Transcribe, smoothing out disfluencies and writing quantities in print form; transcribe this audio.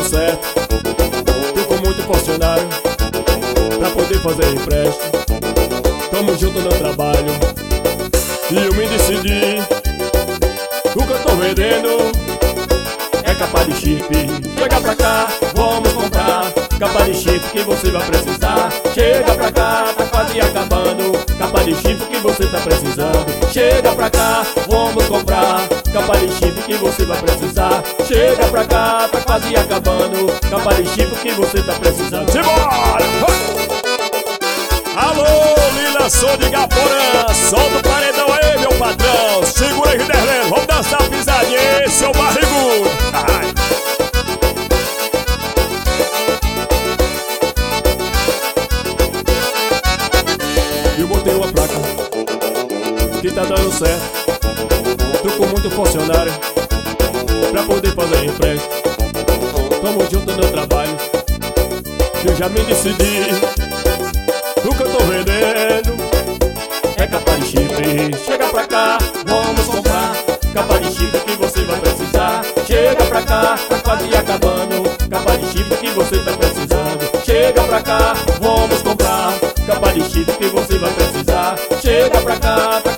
certo. Tô com muito funcionário pra poder fazer empréstimo. Tamo junto no trabalho e eu me decidi. O que eu tô vendendo é capa de chip. Chega pra cá, vamos comprar capa de chip que você vai precisar. Chega pra cá, tá quase acabando. Capa de chip que você tá precisando. Chega pra cá, vamos comprar capa de chip que você vai precisar. Chega pra cá, tá quase acabando. Capa de chip que você tá precisando. Simbora! Alô, Lila, sou de Gaporã. Solta o paredão aí, meu patrão. Segura aí, Derleno, vamos dançar a pisadinha aí, seu barrigudo. Ai. Eu botei uma placa que tá dando certo. Tô com muito funcionário pra poder fazer empréstimo. Tamo junto no trabalho, eu já me decidi. O que eu tô vendendo é capa de chip. Chega pra cá, vamos comprar capa de chip que você vai precisar. Chega pra cá, tá quase acabando. Capa de chip que você tá precisando. Chega pra cá, vamos comprar capa de chip que você vai precisar. Chega pra cá, tá